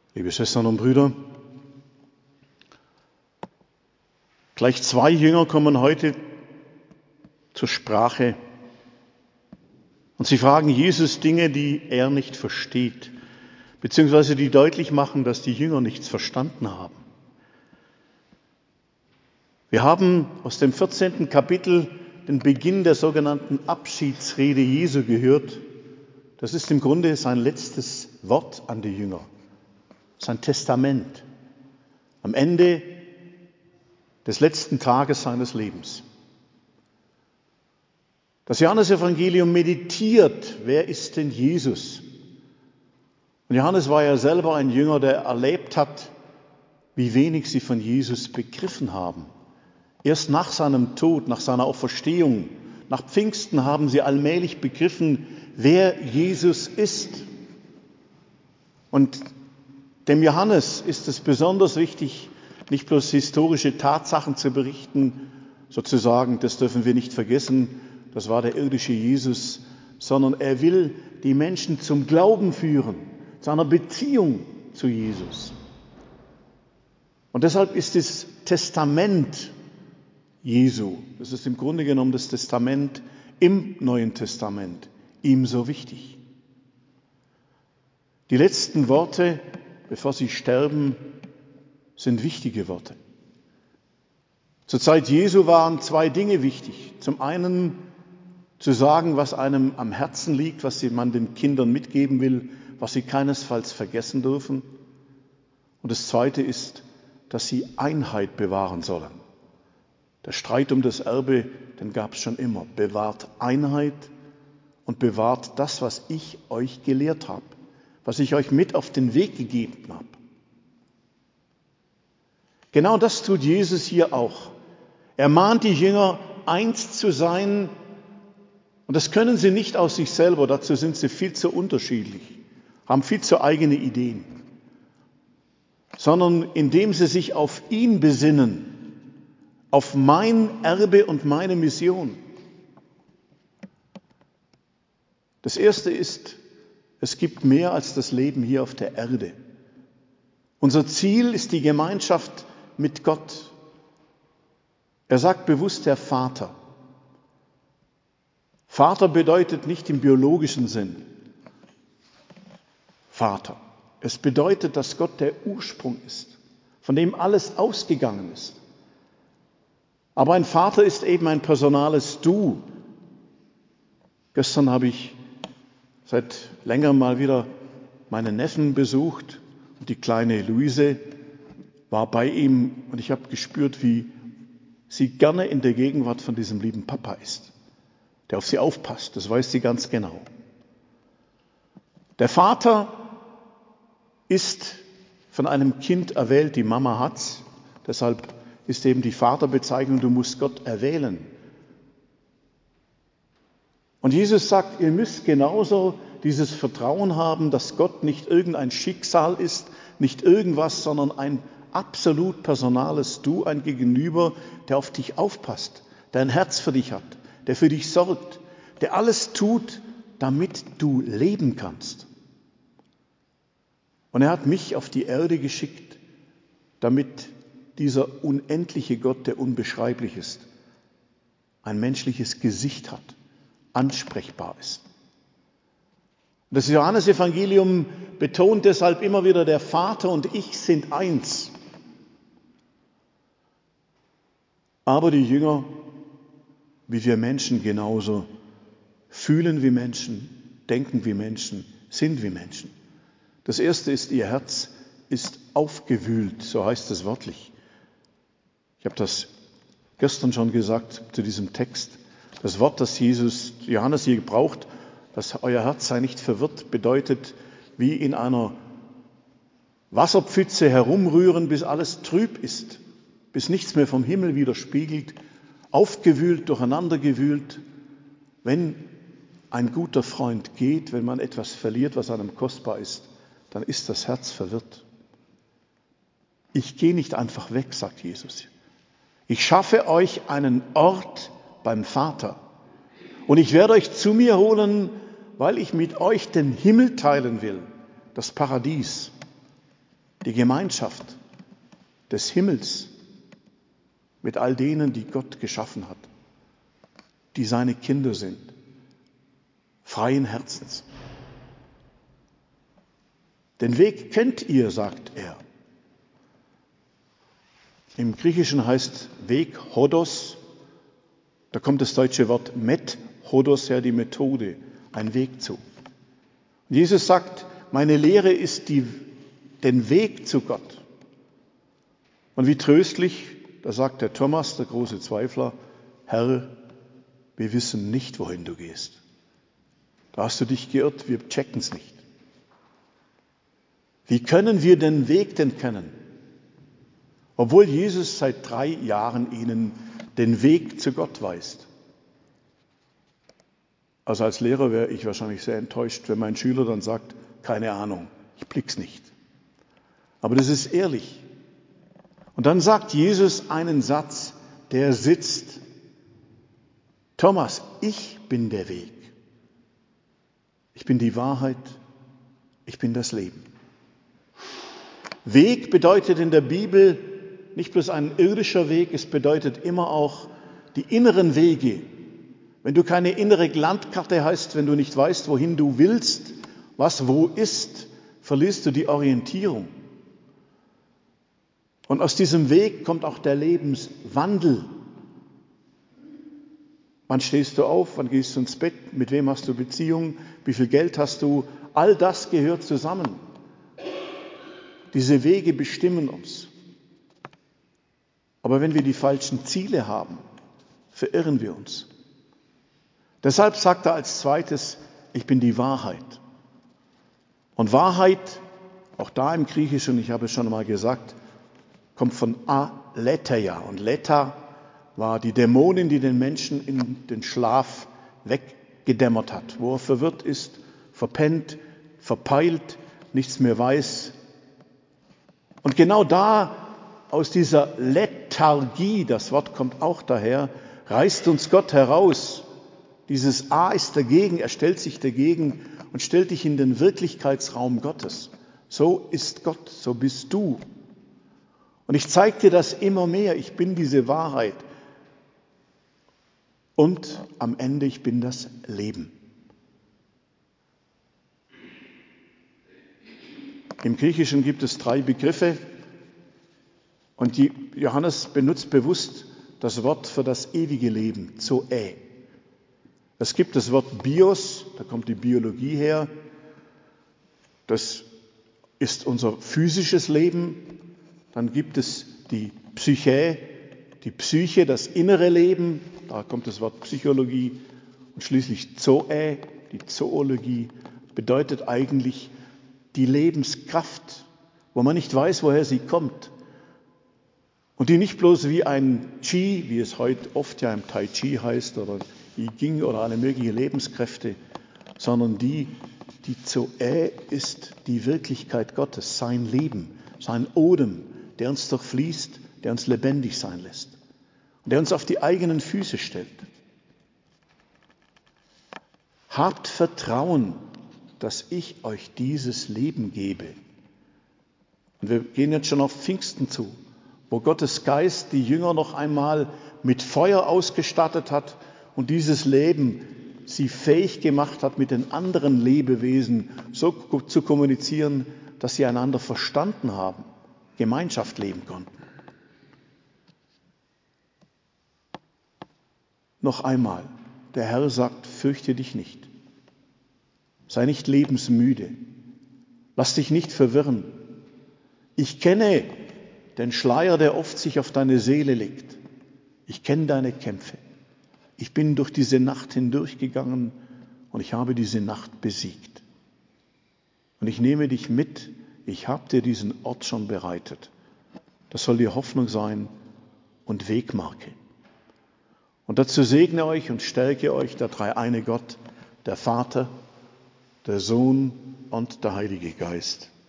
Liebe Schwestern und Brüder, gleich 2 Jünger kommen heute zur Sprache und sie fragen Jesus Dinge, die er nicht versteht, beziehungsweise die deutlich machen, dass die Jünger nichts verstanden haben. Wir haben aus dem 14. Kapitel den Beginn der sogenannten Abschiedsrede Jesu gehört. Das ist im Grunde sein letztes Wort an die Jünger, sein Testament am Ende des letzten Tages seines Lebens. Das Johannesevangelium meditiert, wer ist denn Jesus? Und Johannes war ja selber ein Jünger, der erlebt hat, wie wenig sie von Jesus begriffen haben. Erst nach seinem Tod, nach seiner Auferstehung, nach Pfingsten haben sie allmählich begriffen, wer Jesus ist. Und dem Johannes ist es besonders wichtig, nicht bloß historische Tatsachen zu berichten, sozusagen, das dürfen wir nicht vergessen, das war der irdische Jesus, sondern er will die Menschen zum Glauben führen, zu einer Beziehung zu Jesus. Und deshalb ist das Testament Jesu, das ist im Grunde genommen das Testament im Neuen Testament, ihm so wichtig. Die letzten Worte, bevor sie sterben, sind wichtige Worte. Zur Zeit Jesu waren 2 Dinge wichtig. Zum einen zu sagen, was einem am Herzen liegt, was man den Kindern mitgeben will, was sie keinesfalls vergessen dürfen. Und das Zweite ist, dass sie Einheit bewahren sollen. Der Streit um das Erbe, den gab es schon immer. Bewahrt Einheit und bewahrt das, was ich euch gelehrt habe, was ich euch mit auf den Weg gegeben habe. Genau das tut Jesus hier auch. Er mahnt die Jünger, eins zu sein, und das können sie nicht aus sich selber, dazu sind sie viel zu unterschiedlich, haben viel zu eigene Ideen, sondern indem sie sich auf ihn besinnen, auf mein Erbe und meine Mission. Das Erste ist, es gibt mehr als das Leben hier auf der Erde. Unser Ziel ist die Gemeinschaft mit Gott. Er sagt bewusst der Vater. Vater bedeutet nicht im biologischen Sinn Vater. Es bedeutet, dass Gott der Ursprung ist, von dem alles ausgegangen ist. Aber ein Vater ist eben ein personales Du. Gestern habe ich seit längerem mal wieder meinen Neffen besucht und die kleine Luise war bei ihm und ich habe gespürt, wie sie gerne in der Gegenwart von diesem lieben Papa ist, der auf sie aufpasst. Das weiß sie ganz genau. Der Vater ist von einem Kind erwählt, die Mama hat's. Deshalb ist eben die Vaterbezeichnung, du musst Gott erwählen. Und Jesus sagt, ihr müsst genauso dieses Vertrauen haben, dass Gott nicht irgendein Schicksal ist, nicht irgendwas, sondern ein absolut personales Du, ein Gegenüber, der auf dich aufpasst, der ein Herz für dich hat, der für dich sorgt, der alles tut, damit du leben kannst. Und er hat mich auf die Erde geschickt, damit dieser unendliche Gott, der unbeschreiblich ist, ein menschliches Gesicht hat, ansprechbar ist. Das Johannesevangelium betont deshalb immer wieder, der Vater und ich sind eins. Aber die Jünger, wie wir Menschen genauso, fühlen wie Menschen, denken wie Menschen, sind wie Menschen. Das Erste ist, ihr Herz ist aufgewühlt, so heißt es wörtlich. Ich habe das gestern schon gesagt zu diesem Text. Das Wort, das Johannes hier gebraucht, dass euer Herz sei nicht verwirrt, bedeutet wie in einer Wasserpfütze herumrühren, bis alles trüb ist, bis nichts mehr vom Himmel widerspiegelt, aufgewühlt, durcheinandergewühlt. Wenn ein guter Freund geht, wenn man etwas verliert, was einem kostbar ist, dann ist das Herz verwirrt. Ich gehe nicht einfach weg, sagt Jesus. Ich schaffe euch einen Ort beim Vater. Und ich werde euch zu mir holen, weil ich mit euch den Himmel teilen will, das Paradies. die Gemeinschaft des Himmels mit all denen, die Gott geschaffen hat, die seine Kinder sind, freien Herzens. Den Weg kennt ihr, sagt er. Im Griechischen heißt Weg Hodos, da kommt das deutsche Wort Hodos her, die Methode, ein Weg zu. Und Jesus sagt, meine Lehre ist den Weg zu Gott. Und wie tröstlich, da sagt der Thomas, der große Zweifler, Herr, wir wissen nicht, wohin du gehst. Da hast du dich geirrt, wir checken es nicht. Wie können wir den Weg denn kennen? Obwohl Jesus seit 3 Jahren ihnen den Weg zu Gott weist. Also als Lehrer wäre ich wahrscheinlich sehr enttäuscht, wenn mein Schüler dann sagt, keine Ahnung, ich blick's nicht. Aber das ist ehrlich. Und dann sagt Jesus einen Satz, der sitzt. Thomas, ich bin der Weg. Ich bin die Wahrheit. Ich bin das Leben. Weg bedeutet in der Bibel nicht bloß ein irdischer Weg, es bedeutet immer auch die inneren Wege. Wenn du keine innere Landkarte hast, wenn du nicht weißt, wohin du willst, was wo ist, verlierst du die Orientierung. Und aus diesem Weg kommt auch der Lebenswandel. Wann stehst du auf, wann gehst du ins Bett, mit wem hast du Beziehung, wie viel Geld hast du, all das gehört zusammen. Diese Wege bestimmen uns. Aber wenn wir die falschen Ziele haben, verirren wir uns. Deshalb sagt er als zweites, ich bin die Wahrheit. Und Wahrheit, auch da im Griechischen, ich habe es schon mal gesagt, kommt von aletheia. Und Leta war die Dämonin, die den Menschen in den Schlaf weggedämmert hat, wo er verwirrt ist, verpennt, verpeilt, nichts mehr weiß. Und genau da, aus dieser Lethargie, das Wort kommt auch daher, reißt uns Gott heraus. Dieses A ist dagegen, er stellt sich dagegen und stellt dich in den Wirklichkeitsraum Gottes. So ist Gott, so bist du. Und ich zeige dir das immer mehr, ich bin diese Wahrheit. Und am Ende, ich bin das Leben. Im Griechischen gibt es 3 Begriffe und Johannes benutzt bewusst das Wort für das ewige Leben, Zoe. Es gibt das Wort Bios, da kommt die Biologie her, das ist unser physisches Leben. Dann gibt es die Psyche, das innere Leben, da kommt das Wort Psychologie. Und schließlich Zoe, die Zoologie, bedeutet eigentlich die Lebenskraft, wo man nicht weiß, woher sie kommt. Und die nicht bloß wie ein Qi, wie es heute oft ja im Tai Chi heißt, oder I Ching oder alle möglichen Lebenskräfte, sondern die Zoe ist die Wirklichkeit Gottes, sein Leben, sein Odem, der uns durchfließt, der uns lebendig sein lässt und der uns auf die eigenen Füße stellt. Habt Vertrauen, dass ich euch dieses Leben gebe. Und wir gehen jetzt schon auf Pfingsten zu, wo Gottes Geist die Jünger noch einmal mit Feuer ausgestattet hat und dieses Leben sie fähig gemacht hat, mit den anderen Lebewesen so zu kommunizieren, dass sie einander verstanden haben, Gemeinschaft leben konnten. Noch einmal, der Herr sagt, fürchte dich nicht. Sei nicht lebensmüde. Lass dich nicht verwirren. Ich kenne den Schleier, der oft sich auf deine Seele legt. Ich kenne deine Kämpfe. Ich bin durch diese Nacht hindurchgegangen und ich habe diese Nacht besiegt. Und ich nehme dich mit. Ich habe dir diesen Ort schon bereitet. Das soll dir Hoffnung sein und Wegmarke. Und dazu segne euch und stärke euch der dreieine Gott, der Vater, der Sohn und der Heilige Geist.